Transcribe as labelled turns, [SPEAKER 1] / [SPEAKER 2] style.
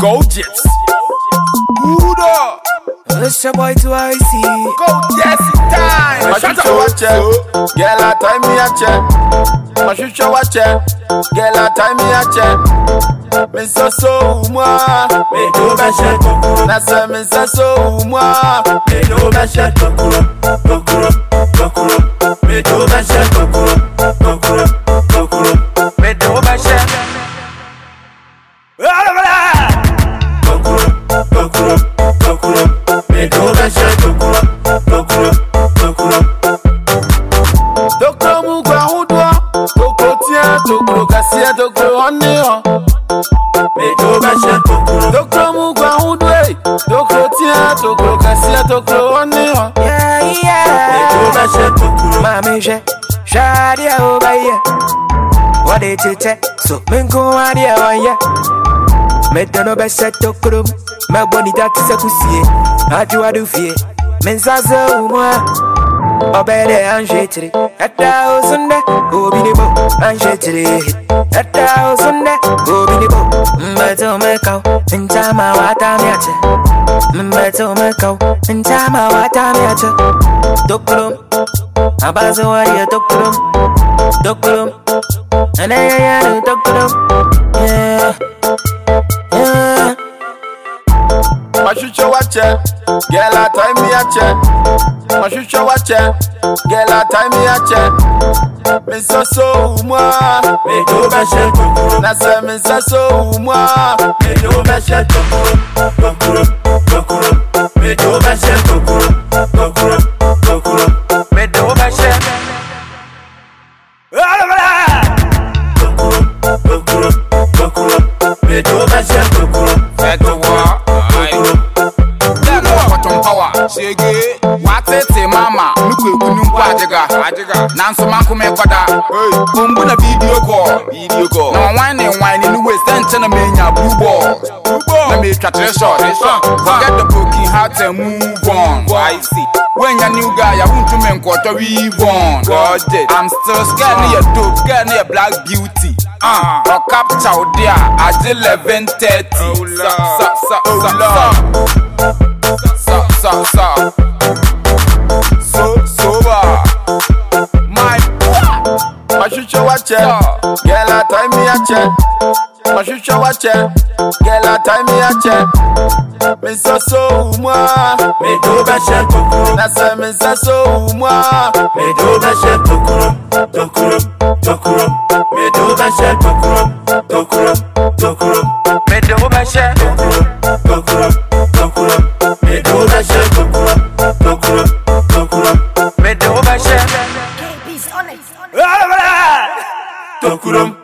[SPEAKER 1] Go Jets. Buddha.
[SPEAKER 2] It's your boy to I see.
[SPEAKER 1] Go Jets time.
[SPEAKER 3] My future watch it. Girl, I time me a check. My future watch it. Girl, I time me a check. Me so moi.
[SPEAKER 4] Me do ba shet kokuro.
[SPEAKER 3] Na say me so moi.
[SPEAKER 4] Me do ba shet kokuro. Me do ba shet kokuro.
[SPEAKER 3] Me do ba shet.
[SPEAKER 4] Me do ba shet kokuro.
[SPEAKER 3] Dokro mu kwa hudwa. Dokro tia, dokro kasia, dokro honey on.
[SPEAKER 4] Me do ba shet kokuro.
[SPEAKER 3] Dokro mu kwa hudwa. Dokro tia, dokro kasia, dokro honey on.
[SPEAKER 4] Me do ba shet kokuro.
[SPEAKER 2] Mami shadia obaya. What it so mengo adia wanya. Me dono be set to krum. Me boni that se kusie. Adu fie. Menzaza umwa. Obede anjetri. Ata osunde. Obinibo anjetri. Ata osunde. Obinibo. Mbeto mekau. Ntama wata miache. Mbeto mekau. Ntama wata miache. Dokrum. Abazo waria dokrum. Dokrum. Anaya dokrum. Yeah. Yeah.
[SPEAKER 3] My future watch it. Girl, I time me a check. My future watch it. Girl, I time me a check. Me so moi.
[SPEAKER 4] Me do ba shet kokuro.
[SPEAKER 3] Na say me so moi.
[SPEAKER 4] Me do ba shet kokuro. Me do ba shet kokuro.
[SPEAKER 3] Me do ba shet.
[SPEAKER 4] Me do ba shet kokuro.
[SPEAKER 1] Shege, watete mama, nuku kunumpa ajiga. Nanso manku me kwada. Kumbu na video call. Na wine in waste and chana menya blue ball. Na me try short. Forget the broken heart and move on. I see. When your new guy, I want to make quarter reborn. I'm still scared near dope, scared near black beauty. Or capture there at 11:30.
[SPEAKER 3] My future watch it. Girl, I time me a check. My future watch it. Girl, I time me a check. Me so moi.
[SPEAKER 4] Me do ba shet kokuro.
[SPEAKER 3] Na say me so moi.
[SPEAKER 4] Me do ba shet kokuro. Me do ba shet kokuro.
[SPEAKER 3] Me do ba shet.
[SPEAKER 4] Me do ba shet kokuro.
[SPEAKER 3] Me do ba shet.
[SPEAKER 2] Peace on it.
[SPEAKER 4] Tokurum.